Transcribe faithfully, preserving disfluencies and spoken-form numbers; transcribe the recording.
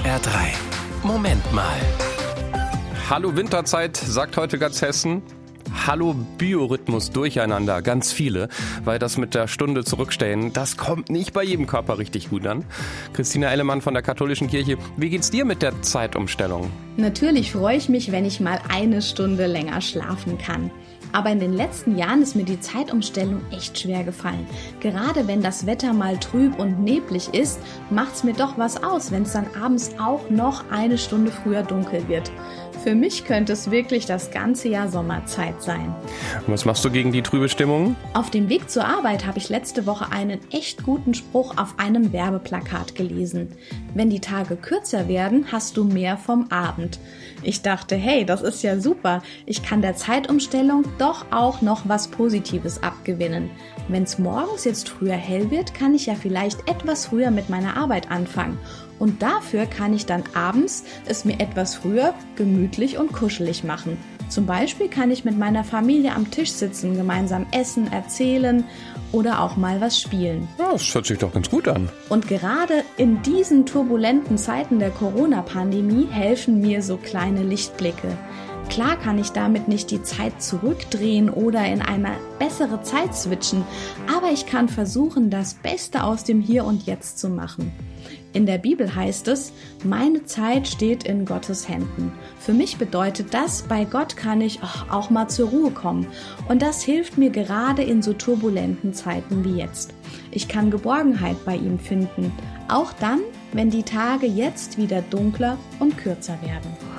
R drei. Moment mal. Hallo Winterzeit, sagt heute ganz Hessen. Hallo Biorhythmus durcheinander, ganz viele, weil das mit der Stunde zurückstellen, das kommt nicht bei jedem Körper richtig gut an. Christina Ellemann von der Katholischen Kirche, wie geht's dir mit der Zeitumstellung? Natürlich freue ich mich, wenn ich mal eine Stunde länger schlafen kann. Aber in den letzten Jahren ist mir die Zeitumstellung echt schwer gefallen. Gerade wenn das Wetter mal trüb und neblig ist, macht's mir doch was aus, wenn es dann abends auch noch eine Stunde früher dunkel wird. Für mich könnte es wirklich das ganze Jahr Sommerzeit sein. Was machst du gegen die trübe Stimmung? Auf dem Weg zur Arbeit habe ich letzte Woche einen echt guten Spruch auf einem Werbeplakat gelesen. Wenn die Tage kürzer werden, hast du mehr vom Abend. Ich dachte, hey, das ist ja super. Ich kann der Zeitumstellung doch auch noch was Positives abgewinnen. Wenn es morgens jetzt früher hell wird, kann ich ja vielleicht etwas früher mit meiner Arbeit anfangen. Und dafür kann ich dann abends es mir etwas früher gemütlich und kuschelig machen. Zum Beispiel kann ich mit meiner Familie am Tisch sitzen, gemeinsam essen, erzählen oder auch mal was spielen. Ja, das hört sich doch ganz gut an. Und gerade in diesen turbulenten Zeiten der Corona-Pandemie helfen mir so kleine Lichtblicke. Klar kann ich damit nicht die Zeit zurückdrehen oder in eine bessere Zeit switchen, aber ich kann versuchen, das Beste aus dem Hier und Jetzt zu machen. In der Bibel heißt es, meine Zeit steht in Gottes Händen. Für mich bedeutet das, bei Gott kann ich auch mal zur Ruhe kommen. Und das hilft mir gerade in so turbulenten Zeiten wie jetzt. Ich kann Geborgenheit bei ihm finden, auch dann, wenn die Tage jetzt wieder dunkler und kürzer werden.